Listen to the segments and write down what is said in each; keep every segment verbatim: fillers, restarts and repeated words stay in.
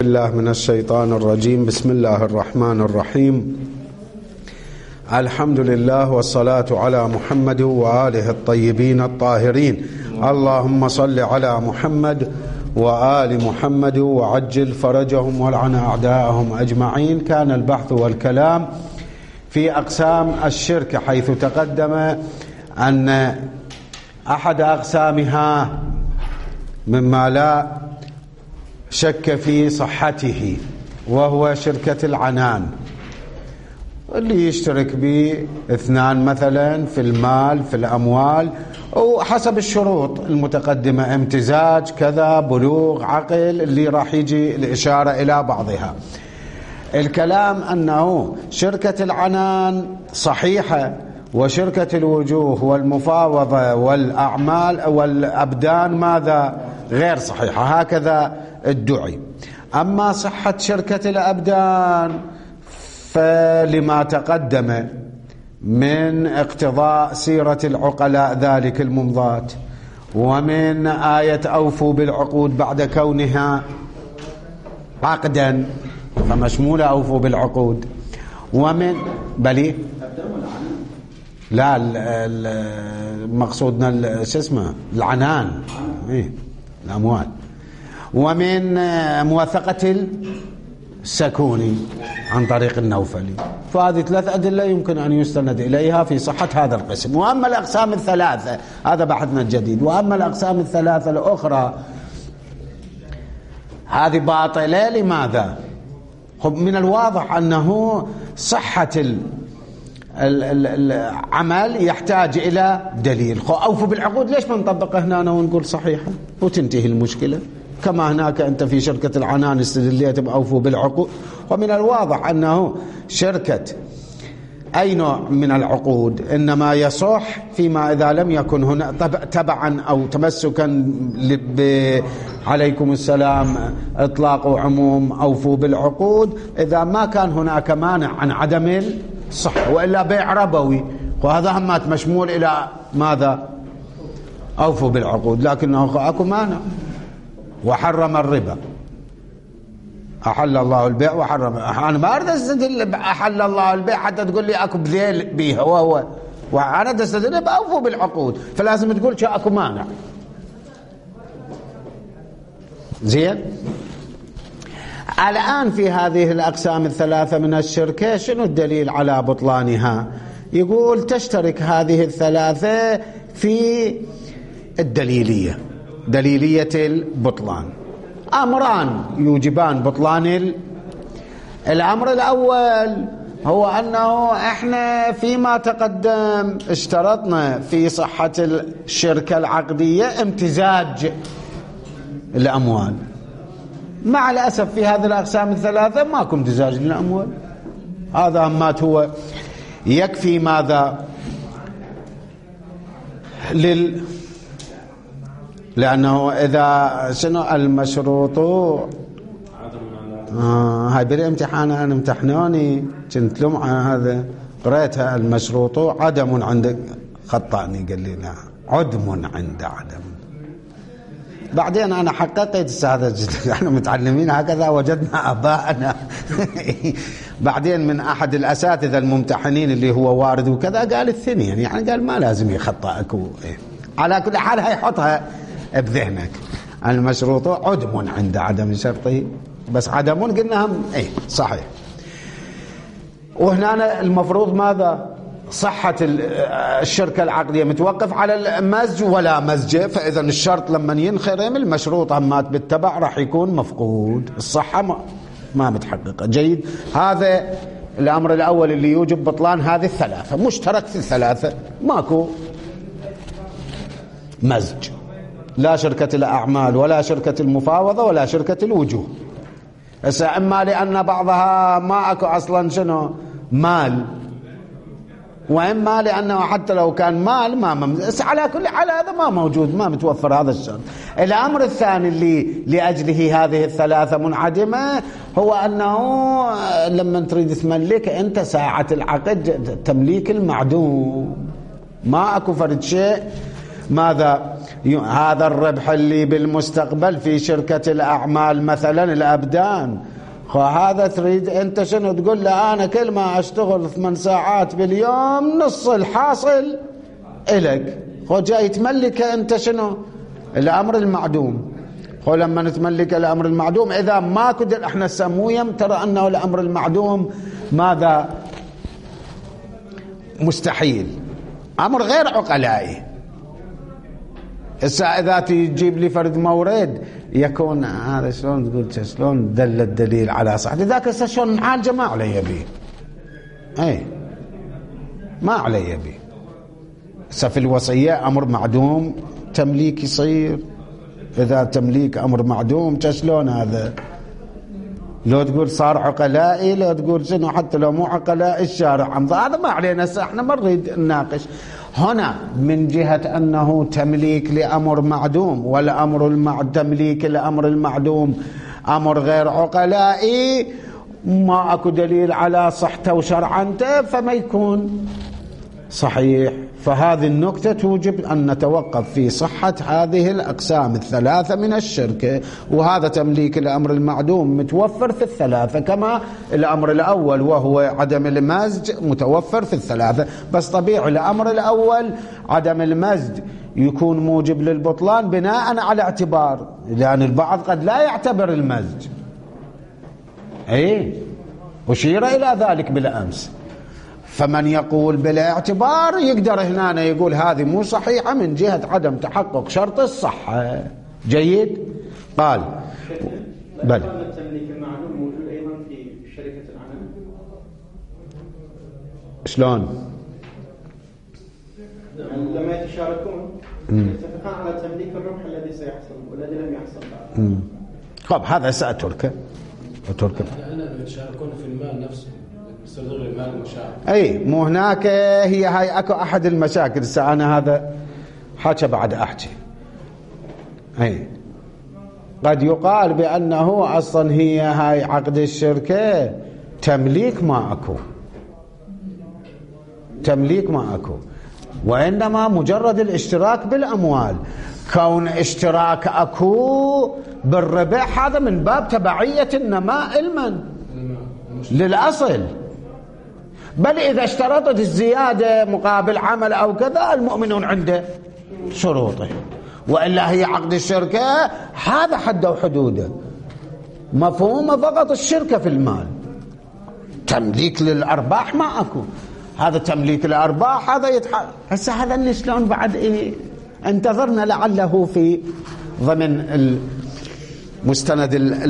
الله من الشيطان الرجيم. بسم الله الرحمن الرحيم. الحمد لله والصلاة على محمد وآله الطيبين الطاهرين. اللهم صل على محمد وآل محمد وعجل فرجهم والعن أعداءهم أجمعين. كان البحث والكلام في أقسام الشرك، حيث تقدم أن أحد أقسامها مما لا شك في صحته وهو شركة العنان، اللي يشترك به اثنان مثلا في المال في الأموال، وحسب الشروط المتقدمة، امتزاج كذا، بلوغ، عقل، اللي راح يجي الإشارة إلى بعضها. الكلام أنه شركة العنان صحيحة، وشركة الوجوه والمفاوضة والأعمال والأبدان ماذا؟ غير صحيحة، هكذا ادعي. أما صحة شركة الأبدان فلما تقدم من اقتضاء سيرة العقلاء ذلك الممضات، ومن آية أوفوا بالعقود بعد كونها عقدا فمشمولة أوفوا بالعقود، ومن بلي لا مقصودنا شو اسمه العنان، إيه الأموال، ومن موثقة السكوني عن طريق النوفلي. فهذه ثلاث أدلة يمكن أن يستند إليها في صحة هذا القسم. وأما الأقسام الثلاثة هذا بحثنا الجديد. وأما الأقسام الثلاثة الأخرى هذه باطلة. لماذا؟ من الواضح أنه صحة العمل يحتاج إلى دليل. أوفوا بالعقود ليش ما نطبقه هنا ونقول صحيحة وتنتهي المشكلة؟ كما هناك أنت في شركة العنان استدليت بأوفوا بالعقود. ومن الواضح أنه شركة أي نوع من العقود إنما يصح فيما إذا لم يكن هنا تبعا أو تمسكا عليكم السلام إطلاق عموم أوفوا بالعقود، إذا ما كان هناك مانع عن عدم الصحة، وإلا بيع ربوي وهذا همات مشمول إلى ماذا؟ أوفوا بالعقود، لكنه أكو مانع وحرم الربا. أحل الله البيع وحرم. أنا ما أريد أستدل أحل الله البيع حتى تقول لي أكو بذيل بيها، وهو وأنا أريد أستدل بأوفوا بالعقود، فلازم تقول شو أكو مانع. زين. الآن في هذه الأقسام الثلاثة من الشركة شنو الدليل على بطلانها؟ يقول تشترك هذه الثلاثة في الدليلية، دليلية البطلان. أمران يوجبان بطلان. الأمر الأول هو أنه إحنا فيما تقدم اشترطنا في صحة الشركة العقدية امتزاج الأموال. مع الأسف في هذه الأقسام الثلاثة ماكو امتزاج للأموال. هذا همات هو يكفي ماذا؟ لل لأنه إذا شنو المشروط آه هاي بالامتحان أنا امتحنوني كنت لمعة هذا قريتها. المشروط عدم عندك، خطأني قال لي لا عدم عند عدم. بعدين أنا حققت هذا احنا متعلمين هكذا وجدنا أباءنا. بعدين من أحد الأساتذة الممتحنين اللي هو وارد وكذا قال الثنين، يعني قال ما لازم يخطأك. إيه. على كل حال هاي حطها بذهنك. المشروط عدم عند عدم شرطه، بس عدم قلنا هم ايه صحيح. وهنا المفروض ماذا؟ صحة الشركة العقدية متوقف على المزج ولا مزج، فإذا الشرط لما ينخرم المشروط همات بالتبع راح يكون مفقود، الصحة ما, ما متحققة. جيد. هذا الأمر الأول اللي يوجب بطلان هذه الثلاثة. مشترك في الثلاثة، ماكو مزج، لا شركة الأعمال ولا شركة المفاوضة ولا شركة الوجوه. إما لأن بعضها ما أكو أصلا شنو مال، وإما لأنه حتى لو كان مال ما ممز... على كل حال هذا ما موجود، ما متوفر هذا الشرط. الأمر الثاني اللي لأجله هذه الثلاثة منعدمة هو أنه لما تريد تملك أنت ساعة العقد تمليك المعدوم، ما أكو فرد شيء ماذا هذا الربح اللي بالمستقبل في شركة الأعمال مثلا الأبدان، هذا تريد أنت شنو تقول له؟ أنا كل ما أشتغل ثمان ساعات باليوم نص الحاصل إلك. خو جاي تملك أنت شنو؟ الأمر المعدوم. خو لما نتملك الأمر المعدوم إذا ما قدر احنا سمويا ترى أنه الأمر المعدوم ماذا؟ مستحيل، أمر غير عقلائي. هسه إذا تجيب لي فرد مورد يكون هذا شلون تقول شلون دل الدليل على صحته ذاك هسه شلون معالجة ما علي به، أي ما علي به. هسه في الوصية أمر معدوم تمليك يصير، إذا تمليك أمر معدوم شلون هذا؟ لو تقول صار عقلائي، لو تقول شنو، حتى لو مو عقلائي الشارع عم هذا ما علينا. هسه احنا ما نريد نناقش هنا من جهة أنه تمليك لأمر معدوم، والأمر المع... تمليك الأمر المعدوم أمر غير عقلائي، ما أكو دليل على صحته وشرعنته، فما يكون صحيح. فهذه النقطة توجب أن نتوقف في صحة هذه الأقسام الثلاثة من الشركة. وهذا تمليك الأمر المعدوم متوفر في الثلاثة، كما الأمر الأول وهو عدم المزج متوفر في الثلاثة. بس طبيعي الأمر الأول عدم المزج يكون موجب للبطلان بناء على اعتبار، لأن البعض قد لا يعتبر المزج. أي أشير إلى ذلك بالأمس. فمن يقول بالاعتبار يقدر هنا يقول هذه مو صحيحة من جهة عدم تحقق شرط الصحة. جيد. قال بل التمليك المعلوم موجود أيضا في شركة العمل. شلون؟ لما يتشاركون يتفقان على تمليك الربح الذي سيحصل والذي لم يحصل بعد. طب هذا سأتركه أتركه لأنهم يتشاركون في المال نفسه، يستخدمون المال المشارك. أي مو هناك هي هاي أكو أحد المشاكل. أنا هذا حاجة بعد أحكي. أي قد يقال بأنه أصلا هي هاي عقد الشركة تمليك ما أكو، تمليك ما أكو، وإنما مجرد الاشتراك بالأموال. كون اشتراك أكو بالربح هذا من باب تبعية النماء المن للأصل. بل إذا اشترطت الزيادة مقابل عمل أو كذا المؤمنون عنده شروطه، وإلا هي عقد الشركة هذا حده وحدوده، مفهومه فقط الشركة في المال. تمليك للأرباح ما أكو. هذا تمليك الأرباح هذا يتحقق. هسه هذا اللي شلون بعد إيه انتظرنا لعله في ضمن المستند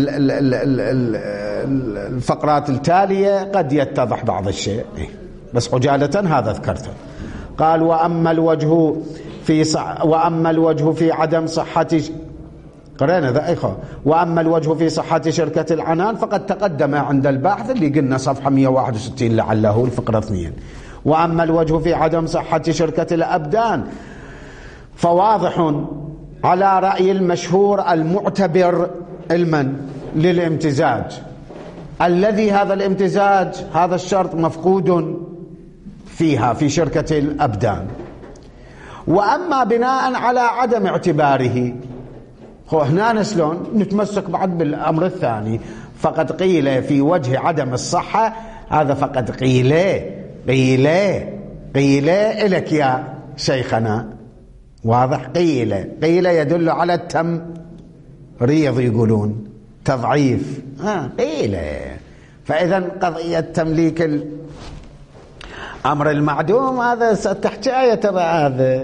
الفقرات التالية قد يتضح بعض الشيء. بس عجالة هذا ذكرته. قال وأما الوجه في صح وأما الوجه في عدم صحة قرينا ذا إخوة وأما الوجه في صحة شركة العنان فقد تقدم عند الباحث اللي قلنا صفحة مئة وواحد وستين لعله الفقرة اثنين. وأما الوجه في عدم صحة شركة الأبدان فواضح على رأي المشهور المعتبر المن للامتزاج، الذي هذا الامتزاج هذا الشرط مفقود فيها في شركة الأبدان. وأما بناء على عدم اعتباره، هنا شلون نتمسك بعد بالأمر الثاني. فقد قيل في وجه عدم الصحة، هذا فقد قيل قيل قيل إلك يا شيخنا، واضح؟ قيل قيل يدل على التمريض، يقولون تضعيف. آه قيل. فإذا قضية تمليك الأمر المعدوم هذا ستحكي ترى هذا.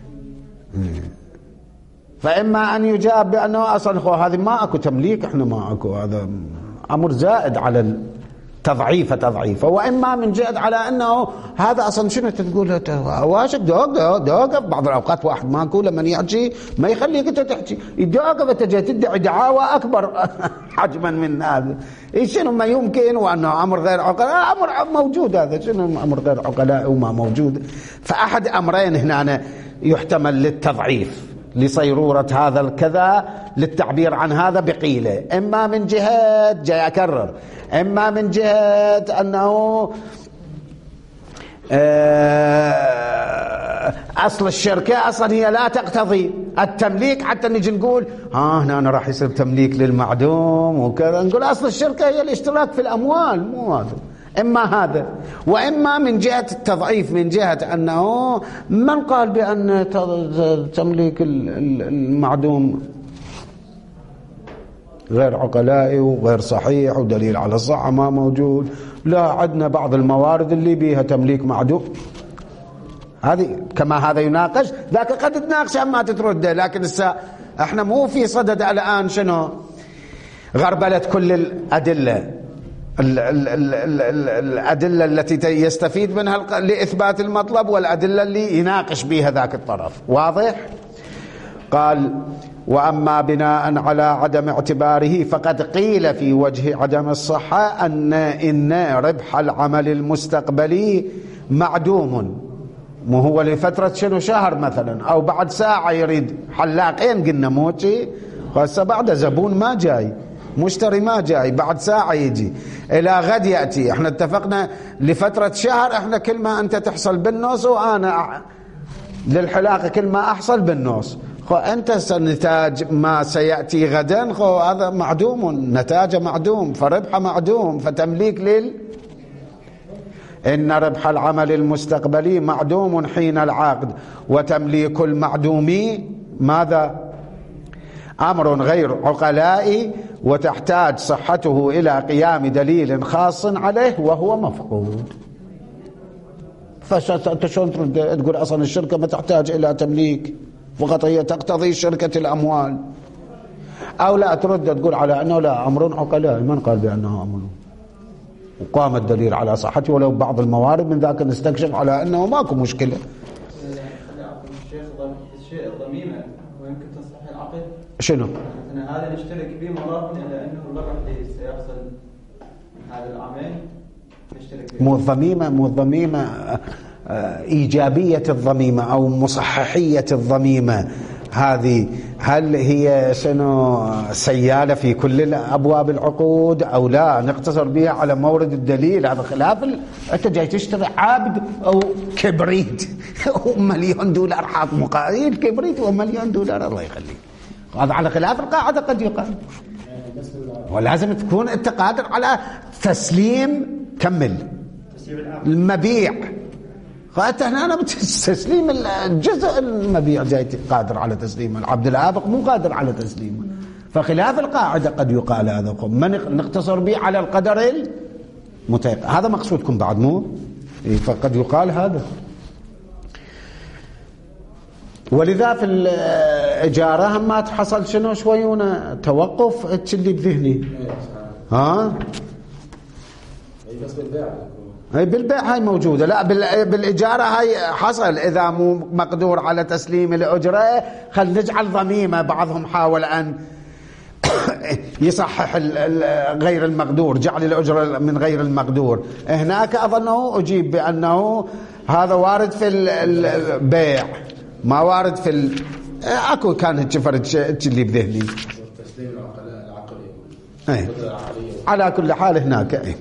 فإما أن يجاب بأنه أصلا خو هذه ما أكو تمليك، إحنا ما أكو، هذا أمر زائد على التضعيف تضعيفه. وإما من جهة على أنه هذا أصلا شنو تقول واشك دوق دوق بعض الأوقات واحد ما أكو لما يحكي ما يخليك أنت تحكي يدوق فتجي تدعي دعاوى أكبر حجما من هذا. شنو ما يمكن وأنه أمر غير عقلاء، أمر موجود. هذا شنو أمر غير عقلاء وما موجود؟ فأحد أمرين هنا يحتمل للتضعيف لصيرورة هذا الكذا للتعبير عن هذا بقيلة. إما من جهة جاي أكرر، إما من جهة أنه أصل الشركة أصلا هي لا تقتضي التمليك حتى نجي نقول ها هنا أنا راح يصير تمليك للمعدوم وكذا. نقول أصل الشركة هي الاشتراك في الأموال، مو هذا. إما هذا وإما من جهة التضعيف، من جهة أنه من قال بأن تمليك المعدوم غير عقلائي وغير صحيح ودليل على الصحة ما موجود. لا، عندنا بعض الموارد اللي بيها تمليك معدوم. هذه كما هذا يناقش ذاك قد تناقش أما تترده. لكن السا احنا مو في صدد الآن شنو غربلة كل الأدلة ال ال ال ال ال الأدلة التي يستفيد منها لإثبات المطلب والأدلة اللي يناقش بها ذاك الطرف. واضح؟ قال وأما بناء على عدم اعتباره فقد قيل في وجه عدم الصحة أن إن ربح العمل المستقبلي معدوم، مو هو لفترة شنو شهر مثلا أو بعد ساعة يريد حلاقين قلنا موتي هسه بعد زبون ما جاي، مشتري ما جاي، بعد ساعة يجي، إلى غد يأتي. احنا اتفقنا لفترة شهر احنا كل ما أنت تحصل بالنص وأنا للحلاقة كل ما أحصل بالنص. خو أنت سنتاج ما سيأتي غدا خو هذا معدوم، نتاجه معدوم فربحه معدوم فتمليك لل إن ربح العمل المستقبلي معدوم حين العقد، وتمليك المعدوم ماذا؟ أمر غير عقلائي وتحتاج صحته إلى قيام دليل خاص عليه وهو مفقود. فأنت شلون تقول أصلا الشركة ما تحتاج إلى تمليك فقط هي تقتضي شركة الأموال؟ أو لا ترد تقول على أنه لا أمر عقلائي، من قال بأنه أمر وقام الدليل على صحته ولو بعض الموارد من ذاك نستكشف على أنه ماكو مشكلة. الشيء الضميمة ويمكن تصحيح العقد شنو؟ أن هذا نشترك به مضافا إلى أنه الربح اللي سيحصل من هذا العمل نشترك به. مو الضميمة مو الضميمة إيجابية الضميمة أو مصححية الضميمة هذه، هل هي شنو سيالة في كل أبواب العقود أو لا نقتصر بها على مورد الدليل؟ هذا خلاف ال... أنت جاي تشتري عابد أو كبريت ومليون دولار حاط مقاييل كبريت ومليون دولار الله يخليك، هذا على خلاف القاعدة قد يقال. ولازم تكون أنت قادر على تسليم كمل المبيع. فأنت هنا أنا تسليم الجزء المبيع جاي قادر على تسليمه، العبد الآبق مو قادر على تسليمه. فخلاف القاعدة قد يقال هذا ما نقتصر به على القدر المتيقن. هذا مقصودكم بعد مو؟ فقد يقال هذا. ولذا في الإجارة هم ما تحصل شنو شويونه توقف اللي بذهني ها بس بالبيع هي بالبيع هاي موجودة، لا بالإجارة هاي حصل إذا مو مقدور على تسليم الأجرة خل نجعل ضميمة. بعضهم حاول أن يصحح غير المقدور، جعل الأجرة من غير المقدور. هناك أظنه أجيب بأنه هذا وارد في البيع ما وارد في ال... أكو كانت شفرت اللي بذهني تسليم العقلي على كل حال هناك ايه.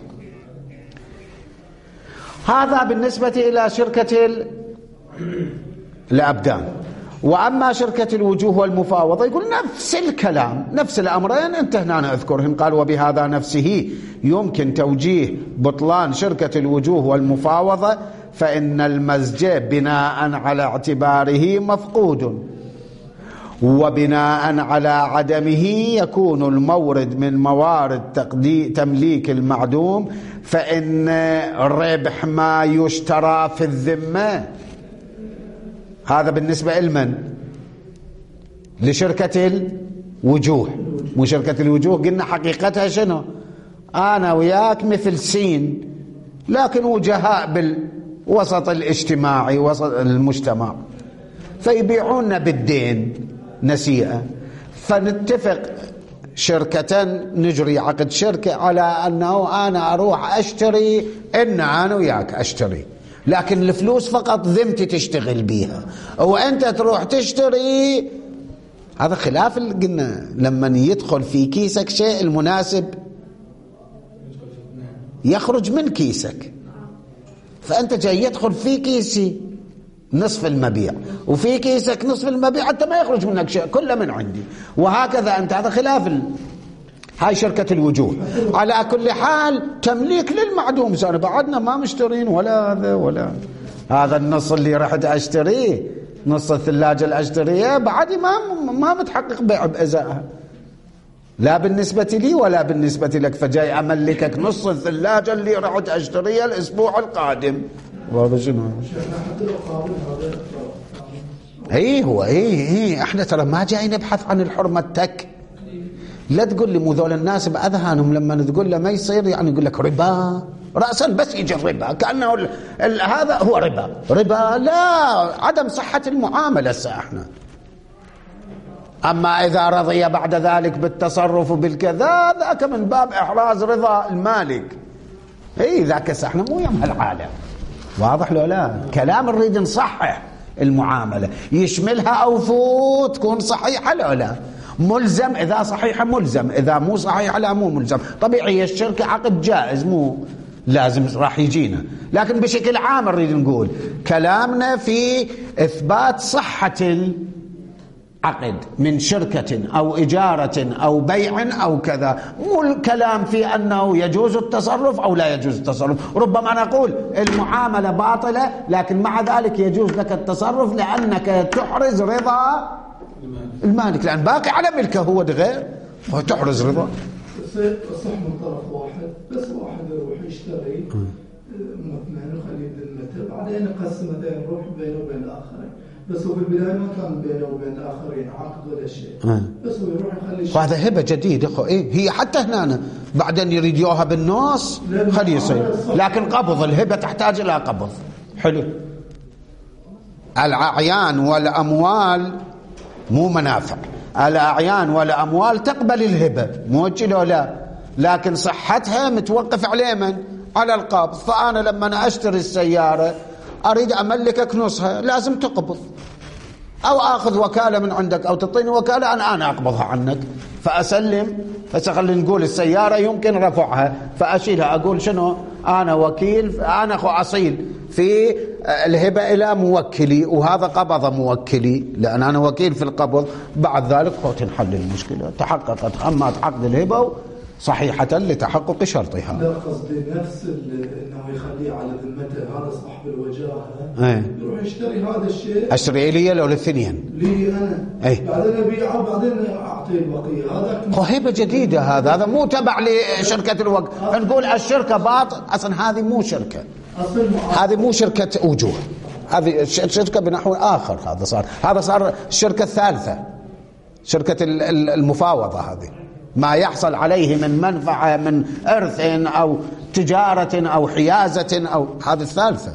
هذا بالنسبة إلى شركة الأبدان. وأما شركة الوجوه والمفاوضة يقول نفس الكلام نفس الأمرين انت هنا أذكرهم. قال وبهذا نفسه يمكن توجيه بطلان شركة الوجوه والمفاوضة، فإن المزج بناء على اعتباره مفقود، وبناء على عدمه يكون المورد من موارد تمليك المعدوم، فإن ربح ما يشترى في الذمة. هذا بالنسبة لمن؟ لشركة الوجوه. مو شركة الوجوه قلنا حقيقتها شنو؟ أنا وياك مثل سين لكن وجهاء بالوسط الاجتماعي وسط المجتمع، فيبيعون بالدين نسيئة، فنتفق شركة نجري عقد شركة على أنه أنا أروح أشتري إن أنا وياك أشتري، لكن الفلوس فقط ذمتي تشتغل بيها وأنت تروح تشتري. هذا خلاف قلنا لما يدخل في كيسك شيء المناسب يخرج من كيسك. فأنت جاي يدخل في كيسي نصف المبيع وفي كيسك نصف المبيع، حتى ما يخرج منك شيء، كله من عندي. وهكذا أنت، هذا خلاف ال... هاي شركة الوجوه. على كل حال تمليك للمعدوم، سنة بعدنا ما مشترين ولا هذا ولا هذا النص اللي رحت أشتريه، نص الثلاجة الأشتريه بعدي ما ما متحقق بيع بأزائها، لا بالنسبة لي ولا بالنسبة لك، فجاي أملكك نص الثلاجة اللي رحت أشتريها الأسبوع القادم. وهذا شنو؟ ايه هو ايه ايه احنا ترى ما جاي نبحث عن الحرمة تك. لا تقول لي مو ذول الناس بأذهانهم لما تقول له ما يصير يعني يقول لك ربا رأسا، بس يجي الربا كأنه ال ال هذا هو ربا. ربا لا، عدم صحة المعاملة احنا. أما إذا رضي بعد ذلك بالتصرف بالكذا ذاك من باب إحراز رضا المالك. اي ذاك احنا مو يم هالعالم. واضح لو لا؟ كلام نريد نصحح المعاملة، يشملها أو فوت تكون صحيحة لو لا؟ ملزم إذا صحيحة ملزم، إذا مو صحيحة لا مو ملزم. طبيعي الشركة عقد جائز مو لازم راح يجينا، لكن بشكل عام نريد نقول كلامنا في إثبات صحة العقد من شركة أو إجارة أو بيع أو كذا، مو الكلام في أنه يجوز التصرف أو لا يجوز التصرف. ربما نقول المعاملة باطلة لكن مع ذلك يجوز لك التصرف لأنك تحرز رضا المالك، لأن باقي على ملكه هو غير، فتحرز رضا. صح من طرف واحد، بس واحد يروح يشتري مثمن وخليه بالمتر، بعدين يقسم دين يروح بينه وبين الآخرين، بس هو في البداية ما كان بينه وبين الآخرين عقد ولا شيء، بس هو يروح يخلي. وهذا هبة جديد اخو. ايه هي حتى هنا بعدين يريد يوها بالنص خليه يصير، لكن قبض الهبة تحتاج إلى قبض. حلو. الأعيان والأموال مو منافع، الأعيان والأموال تقبل الهبة موجه ولا لا، لكن صحتها متوقف على من؟ على القبض. فأنا لما أشتري السيارة أريد أملكك نصها لازم تقبض، أو أخذ وكالة من عندك أو تعطيني وكالة أنا أنا أقبضها عنك فأسلم. فخلي نقول السيارة يمكن رفعها فأشيلها، أقول شنو أنا وكيل، أنا أخو أصيل في الهبة إلى موكلي، وهذا قبض موكلي لأن أنا وكيل في القبض. بعد ذلك تنحل المشكلة، تحققت أما عقد الهبة صحيحة لتحقق شرطها. لا قصدي نفس انه يخليه على ذمته، هذا صاحب الوجاهه ايه يروح يشتري هذا الشيء. اشتري لي لو الاثنين لي انا ايه، بعدين ابيعه وبعدين اعطيه البقيه. هذا هبه جديده، هذا هذا مو تبع لشركه الوقف. نقول الشركه باطل، اصلا هذه مو شركه، هذه مو شركه وجوه، هذه شركه بنحو اخر. هذا صار هذا صار الشركه الثالثه، شركه المفاوضه. هذه ما يحصل عليه من منفعة من إرث أو تجارة أو حيازة أو هذه الثالثة،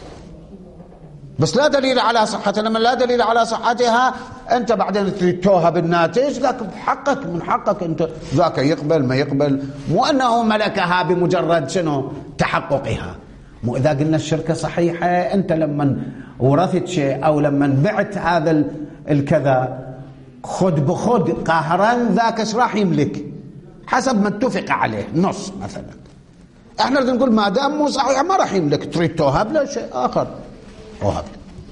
بس لا دليل على صحتها. لما لا دليل على صحتها أنت بعدين تريدتوها بالناتج، لك بحقك من حقك أنت ذاك يقبل ما يقبل، مو أنه ملكها بمجرد شنو تحققها. مو إذا قلنا الشركة صحيحة أنت لما ورثت شيء أو لما بعت هذا الكذا خد بخد قهرا، ذاك ايش راح يملك حسب ما اتفق عليه نص مثلا. احنا بدنا نقول ما دام مو صحيح ما راح يملك، تريد توهب له شيء اخر توهب.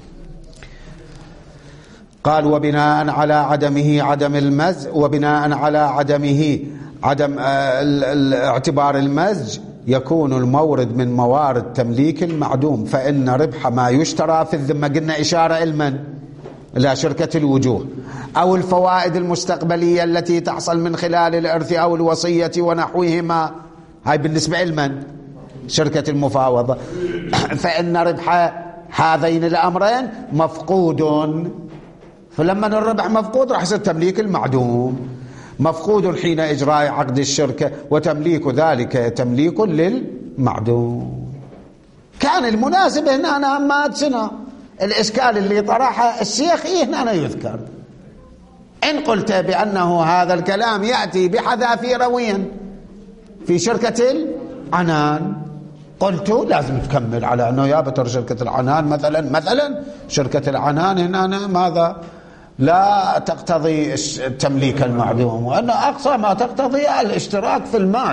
قال وبناء على عدمه عدم المزج، وبناء على عدمه عدم اعتبار المزج يكون المورد من موارد تمليك المعدوم، فإن ربح ما يشترى في الذمة، قلنا إشارة المن لا شركة الوجوه، أو الفوائد المستقبلية التي تحصل من خلال الإرث أو الوصية ونحوهما، هاي بالنسبة لمن؟ شركة المفاوضة. فإن ربح هذين الأمرين مفقود، فلما الربح مفقود راح يصير تمليك المعدوم مفقود حين إجراء عقد الشركة، وتمليك ذلك تمليك للمعدوم. كان المناسب هنا أنا ما سنة الإشكال اللي طرحه الشيخ إيه هنا يذكر. إن قلت بأنه هذا الكلام يأتي بحذافير وين في شركة العنان، قلت لازم تكمل على أنه يا بتر شركة العنان مثلا مثلا شركة العنان هنا ماذا لا تقتضي تمليك المعدوم، وأن أقصى ما تقتضي الاشتراك في المال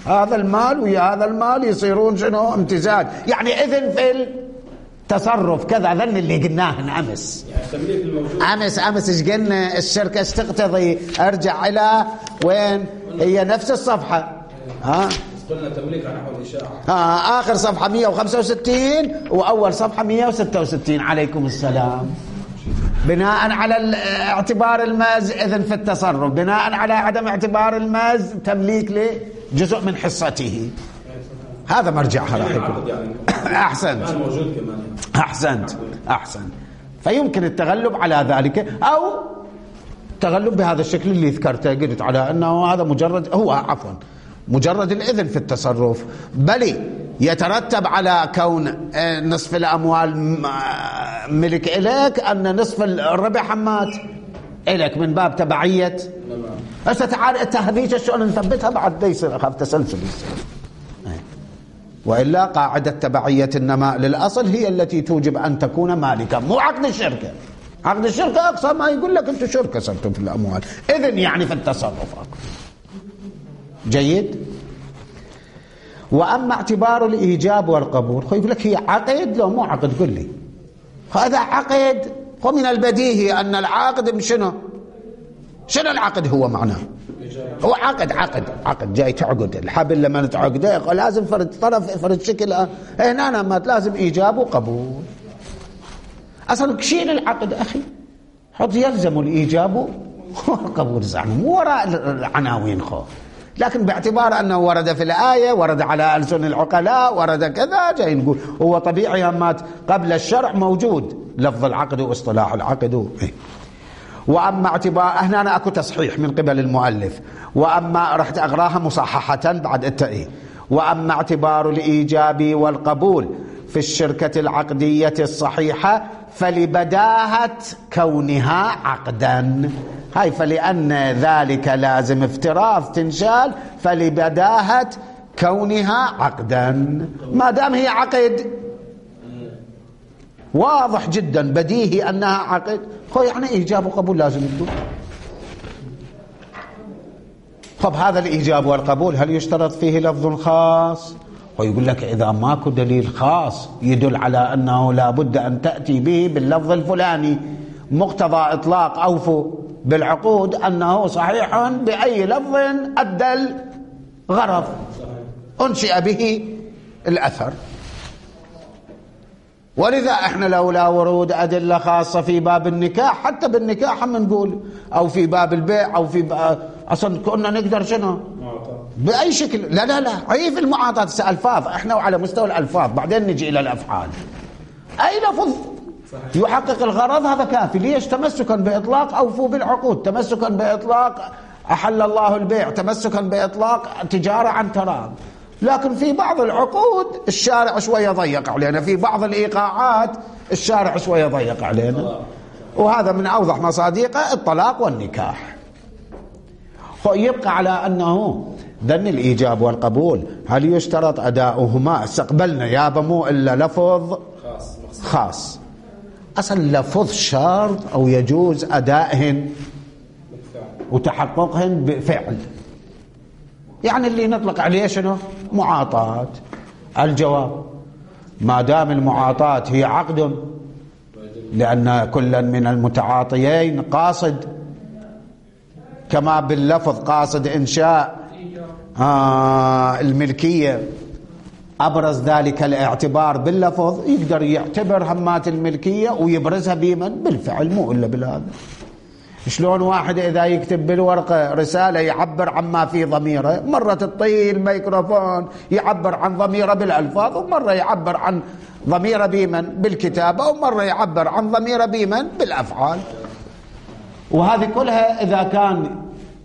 هذا المال ويا هذا المال يصيرون شنو امتزاج. يعني إذن في التصرف كذا ذن اللي قلناه أمس أمس أمس إيش قلنا؟ الشركة إيش تقتضي؟ أرجع إلى وين؟ هي نفس الصفحة ها؟ قلنا تمليك على نحو الإشاعة. آه آخر صفحة مئة وخمسة وستين وأول صفحة مئة وستة وستين. عليكم السلام. بناء على اعتبار الماز إذن في التصرف، بناء على عدم اعتبار الماز تمليك لجزء من حصته. هذا مرجعها راح يكون. أحسنت أحسنت أحسنت. فيمكن التغلب على ذلك أو تغلب بهذا الشكل اللي ذكرته، قلت على أنه هذا مجرد هو عفوا مجرد الإذن في التصرف، بل يترتب على كون نصف الأموال ملك إليك أن نصف الربح حمات إليك من باب تبعية. هسه تعال التهذيج شلون نثبتها بعد ليس أخاف تسلسل. وإلا قاعدة تبعية النماء للأصل هي التي توجب أن تكون مالكا، مو عقد الشركة. عقد الشركة أقصى ما يقول لك أنتم شركة صرتم في الأموال، إذن يعني في التصرف. جيد. وأما اعتبار الإيجاب والقبول يقول لك هي عقد لو مو عقد قل لي هذا عقد. ومن البديهي أن العقد شنو شنو العقد هو معناه هو عقد عقد عقد جاي تعقد الحبل لما تعقده لازم فرد طرف فرد شكل. هنا أنا ما لازم إيجاب وقبول. أصلا شيل العقد أخي حط يلزم الإيجاب والقبول زعم وراء العناوين خو، لكن باعتبار أنه ورد في الآية ورد على ألسن العقلاء ورد كذا جاي نقول هو طبيعي همات قبل الشرع موجود لفظ العقد واصطلاح العقد. وأما اعتبار هنا أنا أكو تصحيح من قبل المؤلف، وأما رحت أغراها مصححة بعد التأييد. وأما اعتبار الإيجاب والقبول في الشركة العقدية الصحيحة فلبداهة كونها عقدا. هاي فلأن ذلك لازم افتراض تنشال فلبداهة كونها عقدا. ما دام هي عقد واضح جدا بديهي أنها عقد هو يعني إيجاب وقبول لازم يدون. طب هذا الإيجاب والقبول هل يشترط فيه لفظ خاص؟ ويقول لك إذا ماكو دليل خاص يدل على أنه لا بد أن تأتي به باللفظ الفلاني مقتضى إطلاق أوفوا بالعقود أنه صحيح بأي لفظ أدى الغرض أنشئ به الأثر. ولذا احنا لولا ورود أدلة خاصة في باب النكاح حتى بالنكاح هم نقول أو في باب البيع أو في باب أصلا كنا نقدر شنو بأي شكل. لا لا لا عيف المعاطاة ألفاظ احنا وعلى مستوى الألفاظ بعدين نجي إلى الأفعال. أي لفظ يحقق الغرض هذا كافي. ليش؟ تمسكا بإطلاق أوفوا بالعقود، تمسكا بإطلاق أحل الله البيع، تمسكا بإطلاق تجارة عن تراض. لكن في بعض العقود الشارع شوية ضيق علينا، في بعض الإيقاعات الشارع شوية ضيق علينا، وهذا من أوضح مصادقه الطلاق والنكاح. يبقى على أنه ذن الإيجاب والقبول هل يشترط أداؤهما؟ استقبلنا يابا مو إلا لفظ خاص. أصل لفظ شرط أو يجوز أدائهن وتحققهن بفعل، يعني اللي نطلق عليه شنو؟ معاطاة. الجواب ما دام المعاطاة هي عقد لأن كل من المتعاطيين قاصد، كما باللفظ قاصد إنشاء آه الملكية أبرز ذلك الاعتبار باللفظ، يقدر يعتبر همات الملكية ويبرزها بمن؟ بالفعل مو إلا بالهذا. شلون واحد إذا يكتب بالورقة رسالة يعبر عما في ضميره، مرة تطيه الميكروفون يعبر عن ضميره بالألفاظ، ومرة يعبر عن ضميره بمن؟ بالكتابة، ومرة يعبر عن ضميره بمن؟ بالأفعال. وهذه كلها إذا كان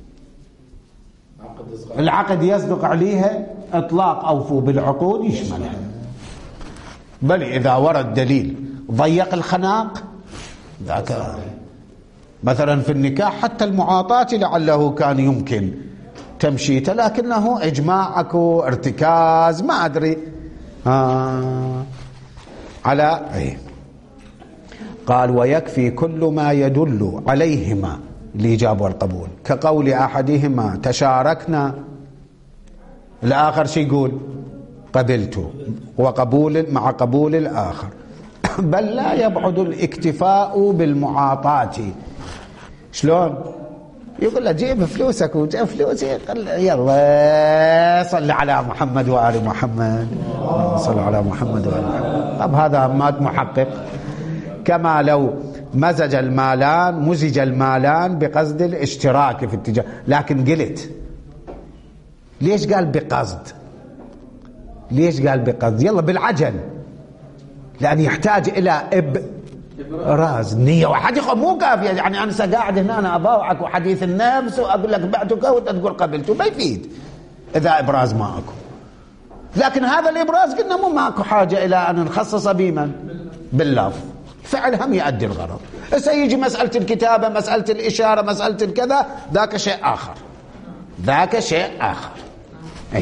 العقد يصدق عليها إطلاق أوفوا بالعقود يشملها. بل إذا ورد دليل ضيق الخناق ذاك مثلا في النكاح حتى المعاطاة لعله كان يمكن تمشيته، لكنه إجماع أكو ارتكاز ما أدري آه على أي. قال ويكفي كل ما يدل عليهما الإيجاب والقبول كقول أحدهما تشاركنا الآخر شي يقول قبلت، وقبول مع قبول الآخر. بل لا يبعد الاكتفاء بالمعاطاة. شلون؟ يقول له جيب فلوسك وجيب فلوسي، قال يلا صل على محمد وآل محمد، صل على محمد وآل محمد. طب هذا مات محقق. كما لو مزج المالان مزج المالان بقصد الاشتراك في التجارة. لكن قلت ليش قال بقصد؟ ليش قال بقصد؟ يلا بالعجل، لأن يحتاج إلى إبراز نية. وحد يقول مو كافية، يعني أنا قاعد هنا أنا أباوعك وحديث النفس وأقول لك بعتك وأنت تقول قبلته، ما يفيد إذا إبراز ما أكو. لكن هذا الإبراز قلنا مو ماكو حاجة إلى أن نخصص بمن؟ باللفظ. فعل هم يؤدي الغرض. سيجي مسألة الكتابة، مسألة الإشارة، مسألة الكذا، ذاك شيء آخر، ذاك شيء آخر. أي.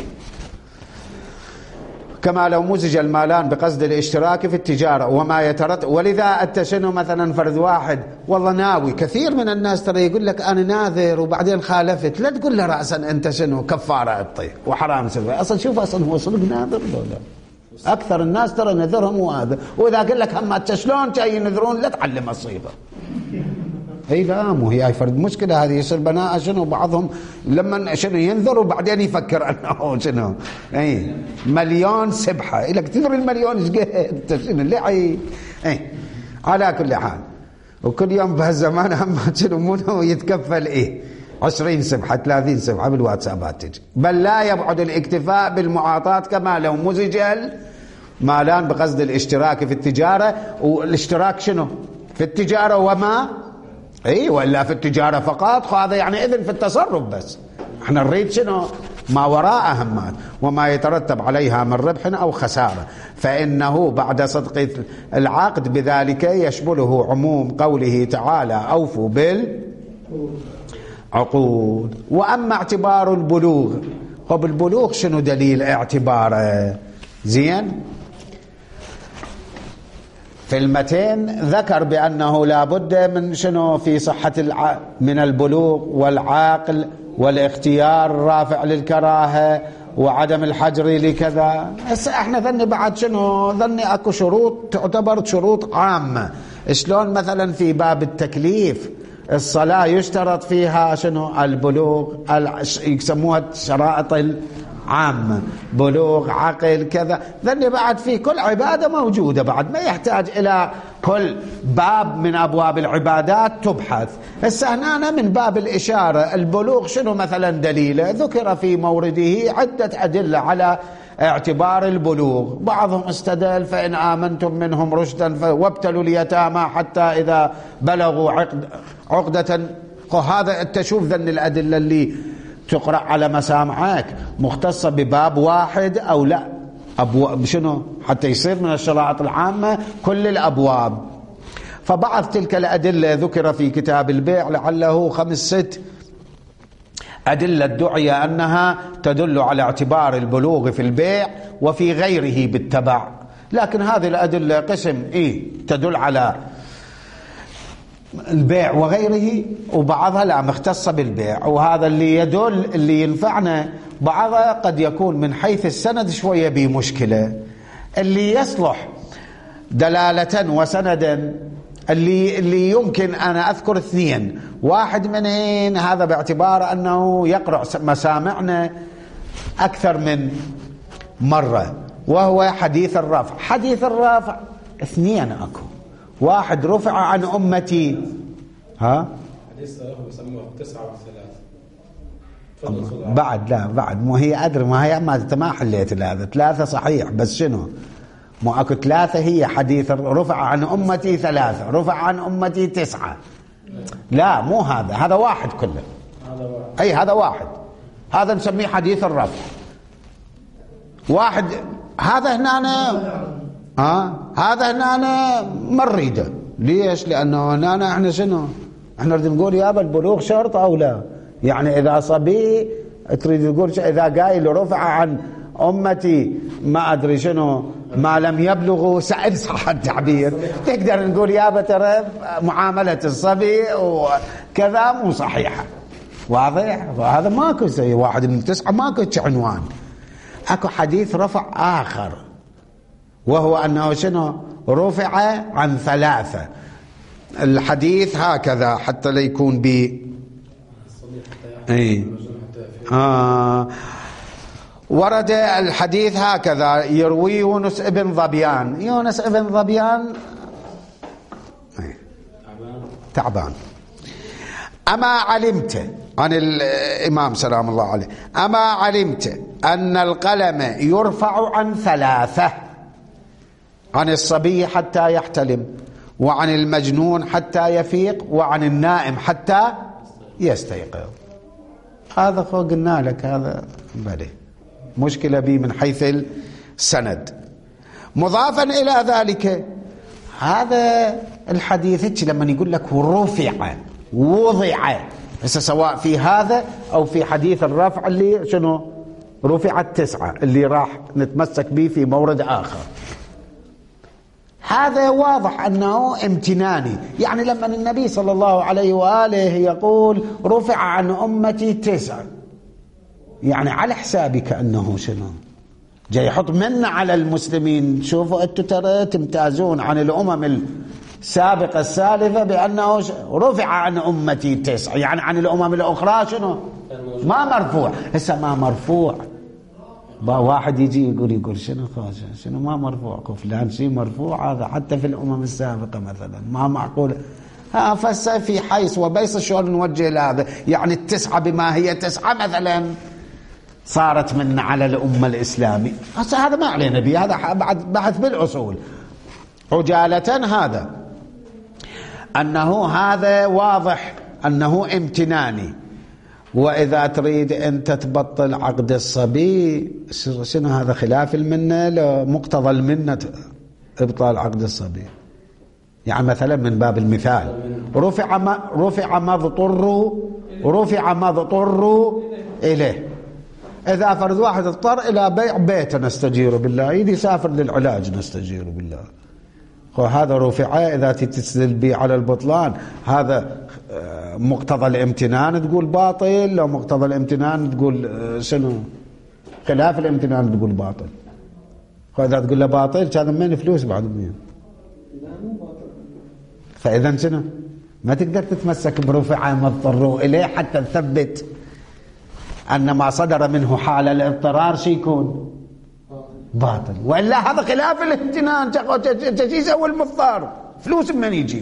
كما لو مزج المالان بقصد الاشتراك في التجارة وما يترتب. ولذا التشنو مثلا فرد واحد والله ناوي، كثير من الناس ترى يقول لك أنا ناذر وبعدين خالفت، لا تقول له رأسا أنت شنو كفارة أعطيه وحرام سوي. أصلا شوف أصلا هو صدق ناذر ولا؟ أكثر الناس ترى نذرهم وهذا. وإذا قال لك هم شلون جاي ينذرون، لا تعلم الصيغة. اي لا، مو هي فرد مشكله هذه. يصير بناء شنو بعضهم لما شنو ينذر وبعدين يفكر انه شنو اي مليون سبحه لك، تدري المليون ايش قد شنو اللي اي. على كل حال، وكل يوم بهالزمان هم شنو مو يتكفل ايه عشرين سبحه ثلاثين سبحه بالواتسابات تجي. بل لا يبعد الاكتفاء بالمعاطاة كما لو مزج المالان بقصد الاشتراك في التجاره. والاشتراك شنو في التجاره وما اي ولا في التجارة فقط، هذا يعني اذن في التصرف بس. احنا نريد شنو ما وراء همات وما يترتب عليها من ربح او خسارة. فانه بعد صدق العقد بذلك يشمله عموم قوله تعالى اوفوا بالعقود. واما اعتبار البلوغ، طب البلوغ شنو دليل اعتباره؟ زين، في المتين ذكر بأنه لا بد من شنو في صحة الع... من البلوغ والعاقل والاختيار الرافع للكراهة وعدم الحجر لكذا. هسه احنا ذني بعد شنو ذني اكو شروط تعتبر شروط عامة. شلون مثلا في باب التكليف الصلاة يشترط فيها شنو البلوغ، يسموها شرائط عامة، بلوغ عقل كذا. ذني بعد في كل عبادة موجودة، بعد ما يحتاج إلى كل باب من أبواب العبادات تبحث. هسه هنا من باب الإشارة البلوغ شنو مثلا دليله؟ ذكر في مورده عدة أدلة على اعتبار البلوغ. بعضهم استدل فإن آمنتم منهم رشدا وابتلوا اليتامى حتى إذا بلغوا عقد عقدة. هذا أنت شوف ذن الأدلة اللي تقرأ على مسامعك مختصة بباب واحد أو لا أبواب شنو حتى يصير من الشرائط العامة كل الأبواب. فبعض تلك الأدلة ذكر في كتاب البيع لعله خمس ست أدلة دعي أنها تدل على اعتبار البلوغ في البيع وفي غيره بالتبع. لكن هذه الأدلة قسم إيه تدل على البيع وغيره، وبعضها لا مختصة بالبيع. وهذا اللي يدل اللي ينفعنا. بعضها قد يكون من حيث السند شوية بمشكلة، اللي يصلح دلالة وسندا اللي اللي يمكن أنا أذكر اثنين. واحد منهن هذا باعتبار أنه يقرأ مسامعنا أكثر من مرة، وهو حديث الرفع. حديث الرفع اثنين أكو، واحد رفع عن أمتي ها حديث الرفع يسموه تسعة وثلاثة بعد لا بعد مو هي أدري ما هي ما أنت ما حليت هذا ثلاثة صحيح، بس شنو مو أكو ثلاثة. هي حديث رفع عن أمتي ثلاثة، رفع عن أمتي تسعة. لا مو هذا، هذا واحد كله. هذا واحد. أي هذا واحد، هذا نسميه حديث الرفع. واحد هذا هنا أنا ها هذا هنا أنا ما نريده. ليش؟ لأنه هنا احنا شنو احنا نريد نقول يابا البلوغ شرط أو لا. يعني إذا صبي تريد تقول إذا قايل رفع عن أمتي ما أدري شنو ما لم يبلغوا سعد صح التعبير، تقدر نقول يابا ترى معاملة الصبي وكذا مو صحيحة. واضح؟ وهذا ماكو زي واحد من تسعة ماكو عنوان. اكو حديث رفع آخر، وهو أنه شنو؟ رفع عن ثلاثة. الحديث هكذا حتى لا يكون ب اي آه ورد الحديث هكذا، يروي يونس ابن ظبيان. يونس ابن ظبيان تعبان. أما علمت عن الإمام سلام الله عليه، أما علمت أن القلم يرفع عن ثلاثة: عن الصبي حتى يحتلم، وعن المجنون حتى يفيق، وعن النائم حتى يستيقظ. هذا فوق قلنا لك، هذا بلي مشكلة بي من حيث السند. مضافا إلى ذلك هذا الحديث لما يقول لك رفع وضع، هسه سواء في هذا أو في حديث الرفع اللي شنو رفع التسعة اللي راح نتمسك به في مورد آخر، هذا واضح أنه امتناني. يعني لما النبي صلى الله عليه وآله يقول رفع عن أمتي تسع، يعني على حسابي كأنه شنو جاي يحط منة على المسلمين. شوفوا أنتم ترى تمتازون عن الأمم السابقة السالفة بأنه رفع عن أمتي تسع، يعني عن الأمم الأخرى شنو ما مرفوع. هسه ما مرفوع، واحد يجي يقول يقول شنو شنو ما مرفوع، فلان شيء مرفوع هذا حتى في الأمم السابقة مثلا ما معقول. ها فسا في حيث وبيص شلون نوجه لهذا، يعني التسعة بما هي تسعة مثلا صارت من على الأمة الإسلامية. هذا ما علينا به، هذا بعد بحث بالأصول. عجالة هذا أنه هذا واضح أنه امتناني. وإذا تريد أنت تبطل عقد الصبي، شنو هذا خلاف المنة؟ لو مقتضى المنة إبطال عقد الصبي. يعني مثلا من باب المثال رفع ما رفع ما اضطر رفع ما اضطر إليه. إذا فرض واحد اضطر إلى بيع بيت نستجير بالله، يدي يسافر للعلاج نستجير بالله، هذا رفع. إذا تستدل به على البطلان هذا مقتضى الامتنان تقول باطل، لو مقتضى الامتنان تقول شنو خلاف الامتنان تقول باطل. فإذا تقول له باطل هذا من فلوس بعد مين؟ فإذا شنو ما تقدر تتمسك برفع ما اضطروا إليه حتى نثبت أن ما صدر منه حال الاضطرار شي يكون باطل، وإلا هذا خلاف الامتنان. تجيز أول مضطر فلوس من يجيب.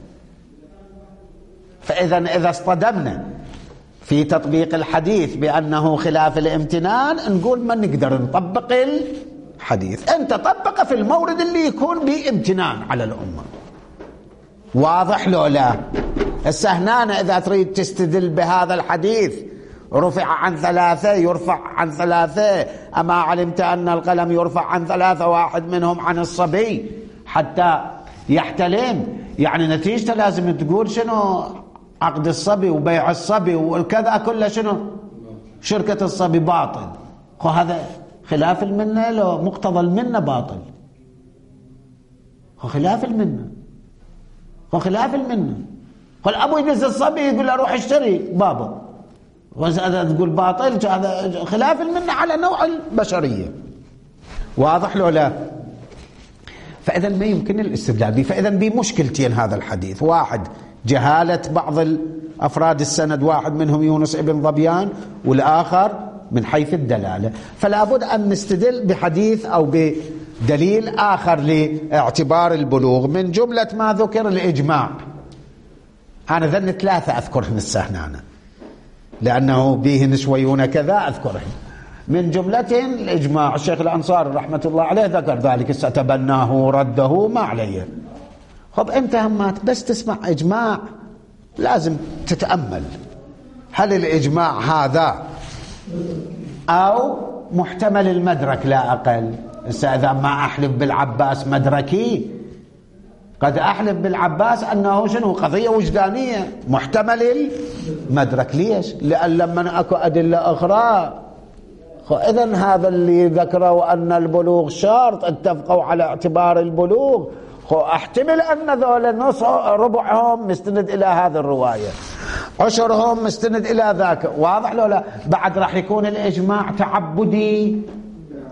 فإذا إذا اصطدمنا في تطبيق الحديث بأنه خلاف الامتنان نقول ما نقدر نطبق الحديث. أنت طبق في المورد اللي يكون به امتنان على الأمة. واضح لو لا؟ السهنانة إذا تريد تستدل بهذا الحديث رفع عن ثلاثة يرفع عن ثلاثة، أما علمت أن القلم يرفع عن ثلاثة واحد منهم عن الصبي حتى يحتلم، يعني نتيجته لازم تقول شنو عقد الصبي وبيع الصبي والكذا كله شنو شركة الصبي باطل. هذا خلاف المنة، لو مقتضى المنة باطل. خلاف المنة وخلاف المنة. قال أبو يدز الصبي يقول له روح اشتري بابا، وإذا تقول باطل هذا خلاف المنة على نوع البشرية. واضح له لا؟ فإذا ما يمكن الاستدلال به. فإذا بمشكلتين هذا الحديث: واحد جهالة بعض الأفراد السند، واحد منهم يونس ابن ظبيان، والآخر من حيث الدلالة. فلا بد أن نستدل بحديث أو بدليل آخر لاعتبار البلوغ. من جملة ما ذكر الإجماع، أنا ذن ثلاثة أذكرهم السهنانة لأنه به نشويون كذا أذكرهم. من جملتهم الإجماع، الشيخ الأنصاري رحمة الله عليه ذكر ذلك، ستبناه رده ما عليه. خب أنت همات بس تسمع إجماع لازم تتأمل، هل الإجماع هذا أو محتمل المدرك لا أقل. إذا ما أحلف بالعباس مدركي، قد أحلف بالعباس أنه شنو قضية وجدانية محتمل المدرك. ليش؟ لأن لما أكو أدلة أخرى. إذن هذا اللي ذكروا أن البلوغ شرط اتفقوا على اعتبار البلوغ، احتمل أن ذول نص ربعهم مستند إلى هذه الرواية، عشرهم مستند إلى ذاك. واضح لو لا؟ بعد راح يكون الإجماع تعبدي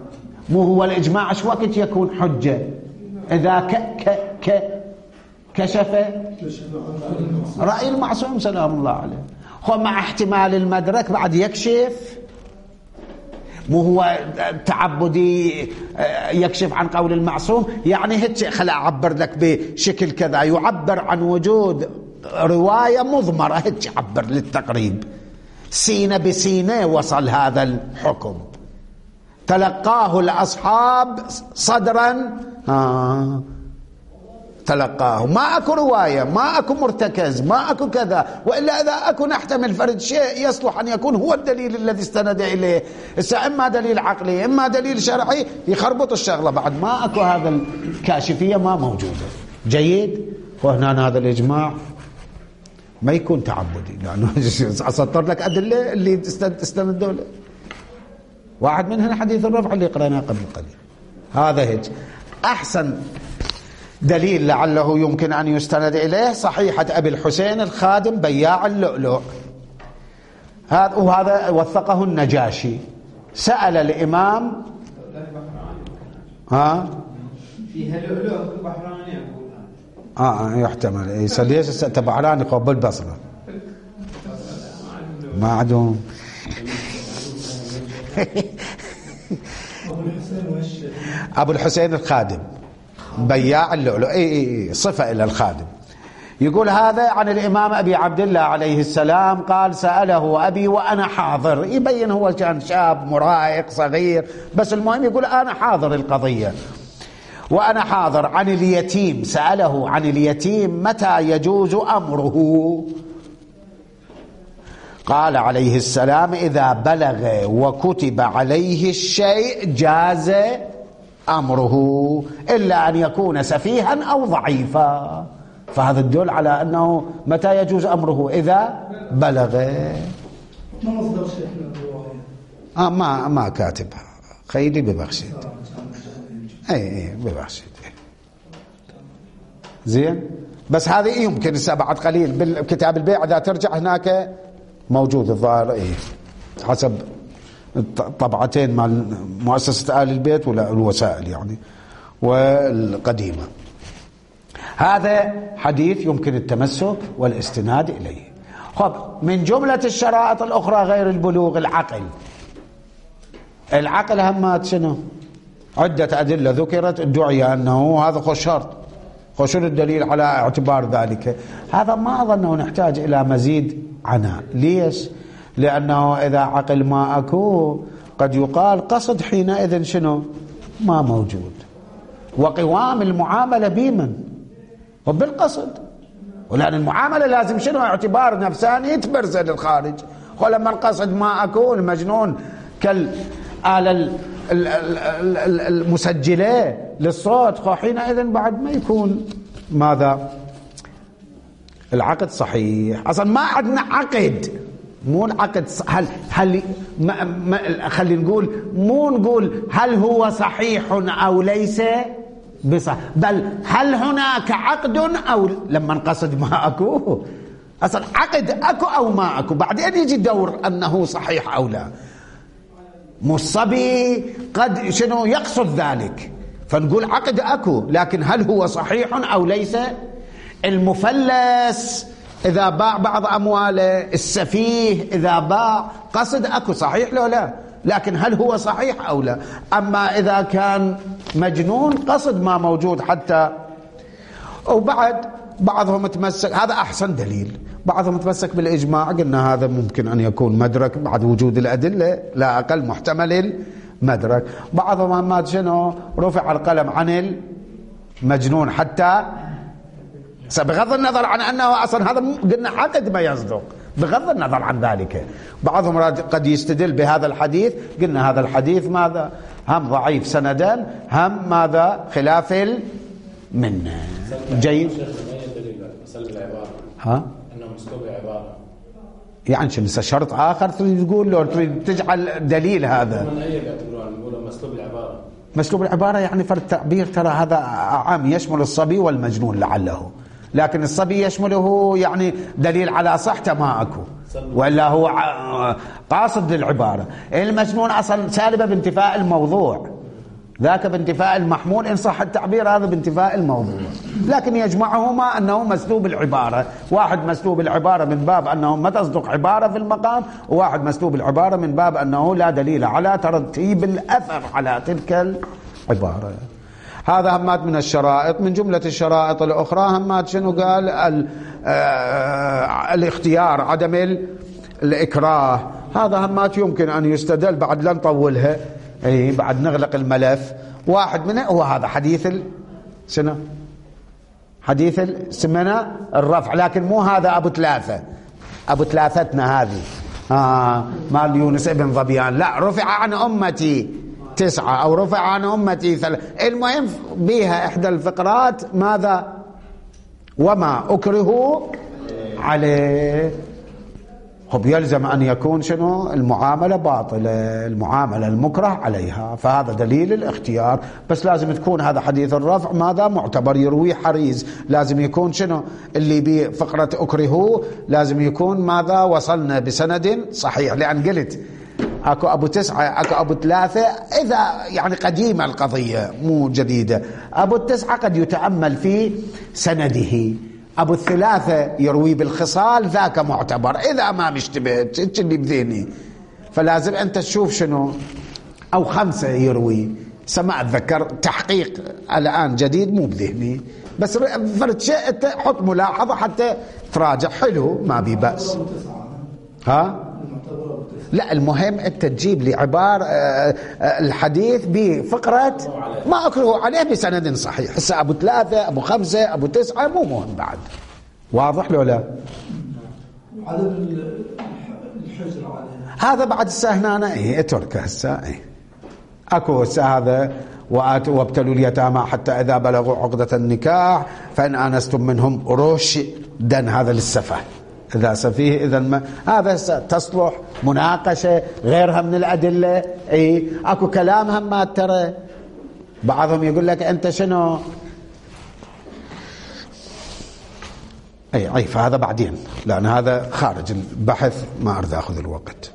مو هو الإجماع ايش وقت يكون حجة؟ إذا ك ك ك كشف رأي المعصوم سلام الله عليه. هو مع احتمال المدرك بعد يكشف، مو هو تعبدي يكشف عن قول المعصوم. يعني هيك خل أعبر لك بشكل كذا، يعبر عن وجود رواية مضمرة، هيك يعبر للتقريب. سينة بسينة وصل هذا الحكم، تلقاه الأصحاب صدرا آه تلقاه، ما أكو رواية، ما أكو مرتكز، ما أكو كذا. وإلا إذا أكو نحتمل فرد شيء يصلح أن يكون هو الدليل الذي استند إليه، إما دليل عقلي إما دليل شرعي، يخربط الشغلة. بعد ما أكو هذا الكاشفية ما موجودة. جيد. وهنا هذا الإجماع ما يكون تعبدي، لأنه أسطر لك أدلة اللي استندوا له. واحد منها حديث الرفع اللي قرأناه قبل قليل. هذا هيك أحسن دليل لعله يمكن أن يستند إليه صحيحة أبي الحسين الخادم بياع اللؤلؤ. هذا وهذا وثقه النجاشي. سأل الإمام ها فيها لؤلؤ بحراني اه يحتمل يسليش تبعراني قبل بصرة ما عندهم. أبو الحسين الخادم بياع اللؤلؤ، اي اي صفة إلى الخادم. يقول هذا عن الإمام أبي عبد الله عليه السلام قال سأله أبي وأنا حاضر. يبين هو كان شاب مراهق صغير، بس المهم يقول أنا حاضر القضية. وأنا حاضر عن اليتيم، سأله عن اليتيم متى يجوز أمره. قال عليه السلام إذا بلغ وكتب عليه الشيء جاز أمره، إلا أن يكون سفيها أو ضعيفا. فهذا الدل على أنه متى يجوز أمره إذا بلغ. ما مصدر شيخنا الرواية؟ آه ما ما كاتبها خيلي ببخشيت. اي اي ببخشيت زين. بس هذه يمكن بعد قليل بالكتاب البيع اذا ترجع هناك موجود الظاهر اي حسب الطبعتين مال مؤسسة آل البيت ولا الوسائل يعني والقديمة. هذا حديث يمكن التمسك والاستناد إليه. خب من جملة الشرائط الأخرى غير البلوغ العقل. العقل همات شنو؟ عدة أدلة ذكرت ادعي أنه هذا خو شرط، خو شنو الدليل على اعتبار ذلك؟ هذا ما أظنه نحتاج إلى مزيد عناء. ليش؟ لأنه إذا عقل ما أكو قد يقال قصد حينئذ شنو؟ ما موجود. وقوام المعاملة بمن؟ وبالقصد. ولأن المعاملة لازم شنو؟ اعتبار نفساني تبرز للخارج. ولما القصد ما أكو المجنون كالآلة المسجلة للصوت، حينئذ بعد ما يكون ماذا؟ العقد صحيح. أصلا ما عندنا عقد، مو العقد. هل هل ما ما خلينا نقول مو نقول هل هو صحيح أو ليس بصح، بل هل هناك عقد أو لما نقصد ما أكو. أصلا عقد أكو أو ما أكو، بعدين يجي دور أنه صحيح أو لا. مصبي قد شنو يقصد ذلك، فنقول عقد أكو، لكن هل هو صحيح أو ليس؟ المفلس إذا باع بعض أمواله، السفيه إذا باع، قصد أكو صحيح لو لا، لكن هل هو صحيح أو لا؟ أما إذا كان مجنون قصد ما موجود حتى. وبعد بعضهم متمسك، هذا أحسن دليل، بعضهم متمسك بالإجماع. قلنا هذا ممكن أن يكون مدرك بعد وجود الأدلة، لا أقل محتمل المدرك. بعضهم ما شنو رفع القلم عن المجنون حتى، بغض النظر عن أنه أصلا هذا قلنا عقد ما يصدق، بغض النظر عن ذلك. بعضهم قد يستدل بهذا الحديث، قلنا هذا الحديث ماذا؟ هم ضعيف سندا، هم ماذا؟ خلاف منه. جيد. سلب العبارة ها؟ أنه مسلوب العبارة، يعني شنو شرط آخر تريد تقول له، تريد تجعل دليل هذا؟ من أي يعتبرون نقول مسلوب العبارة. مسلوب العبارة يعني فرد تعبير، ترى هذا عام يشمل الصبي والمجنون لعله، لكن الصبي يشمله يعني دليل على صحته ما أكو، وإلا هو قاصد للعبارة. المجنون أصلا سالبة بانتفاء الموضوع، ذاك بانتفاء المحمول إن صح التعبير، هذا بانتفاء الموضوع، لكن يجمعهما أنه مسلوب العبارة. واحد مسلوب العبارة من باب أنه ما تصدق عبارة في المقام، وواحد مسلوب العبارة من باب أنه لا دليل على ترتيب الأثر على تلك العبارة. هذا همات من الشرائط. من جملة الشرائط الأخرى همات شنو قال؟ الاختيار، عدم الإكراه. هذا همات يمكن أن يستدل، بعد لا نطولها، اي بعد نغلق الملف. واحد منه هو هذا حديث سنة حديث سمنا الرفع، لكن مو هذا أبو ثلاثة، أبو ثلاثتنا هذه آه مال يونس ابن ظبيان، لا، رفع عن أمتي تسعة أو رفع عن أمتي ثلاثة. المهم بها إحدى الفقرات ماذا؟ وما أكره عليه. هو يلزم أن يكون شنو؟ المعاملة باطلة، المعاملة المكره عليها، فهذا دليل الاختيار. بس لازم تكون هذا حديث الرفع ماذا؟ معتبر، يروي حريز. لازم يكون شنو اللي بفقرة أكره؟ لازم يكون ماذا؟ وصلنا بسند صحيح. لأن قلت اكو ابو تسعة اكو ابو ثلاثة، اذا يعني قديمة القضية مو جديدة. ابو التسعة قد يتأمل في سنده، ابو الثلاثة يروي بالخصال، ذاك معتبر. اذا ما مشتبهت انت اللي بذهني، فلازم انت تشوف شنو. او خمسة يروي، سمع اتذكر تحقيق الان جديد مو بذهني، بس فرد شيء حط ملاحظة حتى تراجع. حلو، ما بي بأس. ها لا، المهم انت تجيب لي عبارة الحديث بفقرة ما أكره عليه بسند صحيح. هسه أبو ثلاثة، أبو خمسة، أبو تسعة مو مهم بعد. واضح لو لا؟ عدد الحجر عليه هذا بعد السهنانة ايه اتركه هسه. ايه اكو هسه هذا وابتلوا اليتامى حتى إذا بلغوا عقدة النكاح فإن آنستم منهم رشدا، هذا للسفه. إذا سفيه إذا ما هذا تصلح مناقشة غيرها من الأدلة. أي أكو كلام هم ما ترى بعضهم يقول لك أنت شنو أي أي فهذا بعدين، لأن هذا خارج البحث، ما أريد أخذ الوقت.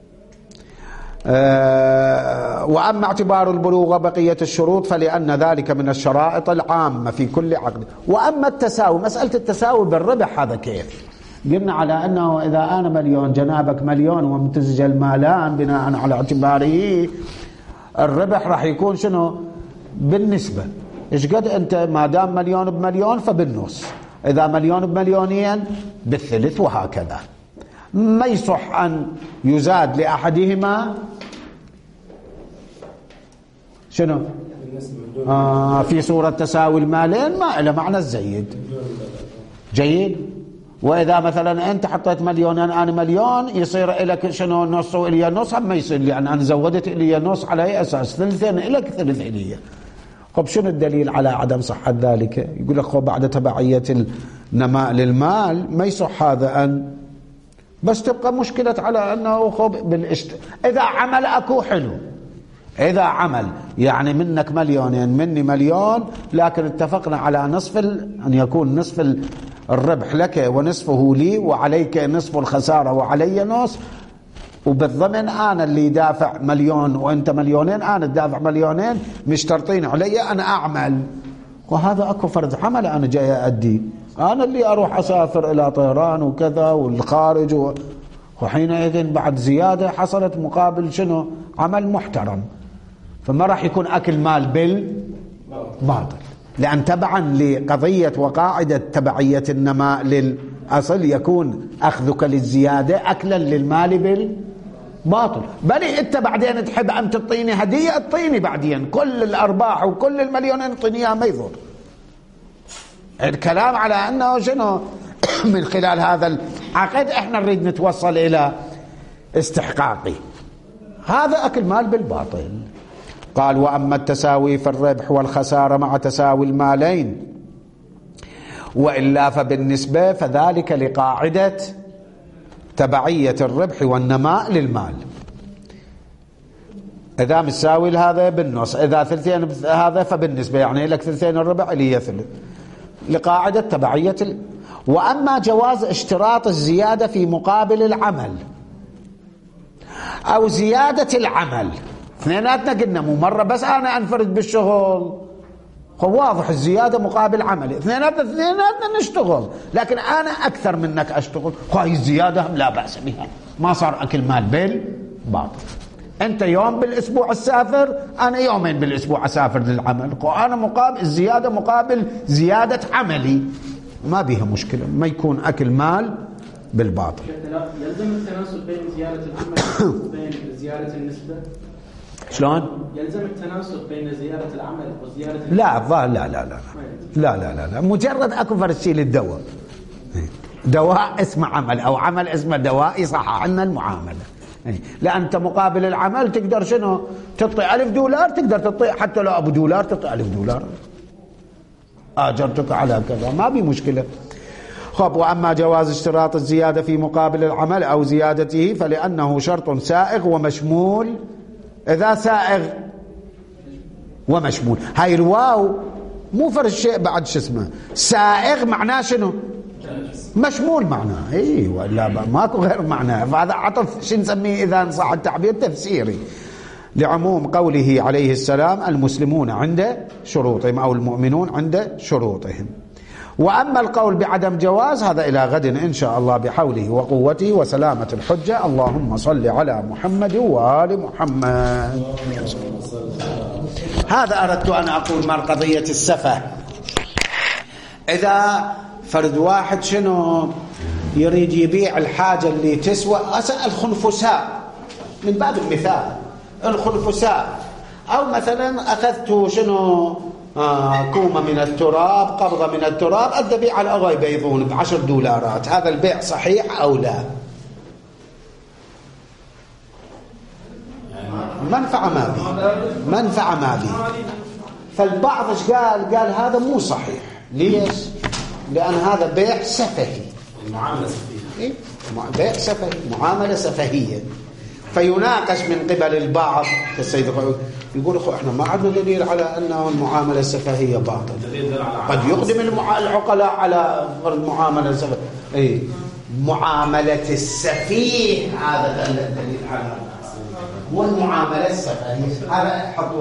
أه وأما اعتبار البلوغ وبقية الشروط فلأن ذلك من الشرائط العامة في كل عقد. وأما التساوي، مسألة التساوي بالربح هذا كيف؟ قلنا على أنه إذا أنا مليون جنابك مليون وممتزج المالان بناء على اعتباره الربح راح يكون شنو بالنسبة. إيش قد أنت ما دام مليون بمليون فبالنص، إذا مليون بمليونين بالثلث، وهكذا. ما يصح أن يزاد لأحدهما شنو آه في صورة تساوي المالين، ما إلى معنى الزيد جيد. وإذا مثلا أنت حطيت مليونين أنا مليون، يصير لك شنو نص وإلي نص، هم ما يصير، لأن أنا زودت إلي نص على أي أساس؟ ثلثين إلك ثلث إلي. خب شنو الدليل على عدم صحة ذلك؟ يقول لك خب بعد تبعية النماء للمال ما يصح هذا، أن بس تبقى مشكلة على أنه خب بالاشت... إذا عمل أكو حلو، إذا عمل يعني منك مليونين مني مليون، لكن اتفقنا على نصف ال... أن يكون نصف ال... الربح لك ونصفه لي، وعليك نصف الخسارة وعلي نص، وبالضمن أنا اللي دافع مليون وأنت مليونين، أنا دافع مليونين، مشترطين علي أنا أعمل، وهذا أكو فرض عمل أنا جاي أدي، أنا اللي أروح أسافر إلى طيران وكذا والخارج و... وحينئذ بعد زيادة حصلت مقابل شنو عمل محترم، فما راح يكون أكل مال بالباطل، لأن تبعا لقضية وقاعدة تبعية النماء للأصل يكون أخذك للزيادة أكلا للمال بالباطل. بل أنت بعدين تحب أن تعطيني هدية، اعطيني بعدين كل الأرباح وكل المليونين اعطينيها، ما يضر. الكلام على أنه شنو من خلال هذا العقد احنا نريد نتوصل إلى استحقاقي، هذا أكل مال بالباطل. قال وأما التساوي في الربح والخسارة مع تساوي المالين وإلا فبالنسبة فذلك لقاعدة تبعية الربح والنماء للمال. إذا مساوي هذا بالنص، إذا ثلثين هذا فبالنسبة يعني لك ثلثين الربع اللي ثلث، لقاعدة تبعية ال... وأما جواز اشتراط الزيادة في مقابل العمل أو زيادة العمل اثنيناتنا قلنا مو مرة بس أنا أنفرد بالشغل، هو واضح الزيادة مقابل عملي، اثنيناتنا اثنيناتنا نشتغل، لكن أنا أكثر منك أشتغل، هاي الزيادة لا بأس بها، ما صار أكل مال بالباطل. أنت يوم بالأسبوع أسافر، أنا يومين بالأسبوع أسافر للعمل، أنا مقابل الزيادة مقابل زيادة عملي، ما بيها مشكلة، ما يكون أكل مال بالباطل. يلزم التناسب بين زيادة العمل وبين زيادة النسبة؟ شلون؟ يلزم التناسب بين زيادة العمل وزيادة النسبة؟ لا الظاهر لا لا لا لا لا لا لا مجرد أكو فرشي للدواء، دواء اسمه عمل أو عمل اسمه دواء، يصح عنا المعاملة. لأن أنت مقابل العمل تقدر شنو تعطي ألف دولار، تقدر تعطي حتى لو أبو دولار تعطي ألف دولار، آجرتك على كذا، ما بي مشكلة. خب، وأما جواز اشتراط الزيادة في مقابل العمل أو زيادته فلأنه شرط سائغ ومشمول. إذا سائغ ومشمول، هاي الواو مو فرق شيء بعد شو اسمه، سائغ معناه شنو؟ مشمول معناه، اي ولا ماكو غير معناه، فهذا عطف شو نسميه اذا صح التعبير تفسيري، لعموم قوله عليه السلام المسلمون عند شروطهم او المؤمنون عند شروطهم. واما القول بعدم جواز هذا الى غد ان شاء الله بحوله وقوته وسلامة الحجة. اللهم صل على محمد وآل محمد. هذا اردت ان اقول مع قضية السفه. اذا فرد واحد شنو يريد يبيع الحاجة اللي تسوى، الخنفساء من باب المثال، الخنفساء، أو مثلا أخذت شنو آه كومة من التراب، قبضة من التراب، أدبيع على أغاي بيضون بعشر دولارات، هذا البيع صحيح أو لا؟ منفعة ما بي، منفعة ما بي. فالبعض ايش قال؟ قال هذا مو صحيح. ليش؟ لأن هذا بيع سفهي، المعاملة سفهية، إيه؟ بيع سفهي، معاملة سفهية. فيناقش من قبل البعض كالسيد يقول اخو احنا ما عندنا دليل على انه المعاملة السفهية باطل، قد يقدم العقلاء على المعاملة السفهية، اي معاملة السفيه هذا الدليل على والمعاملة السفهية هذا حطوا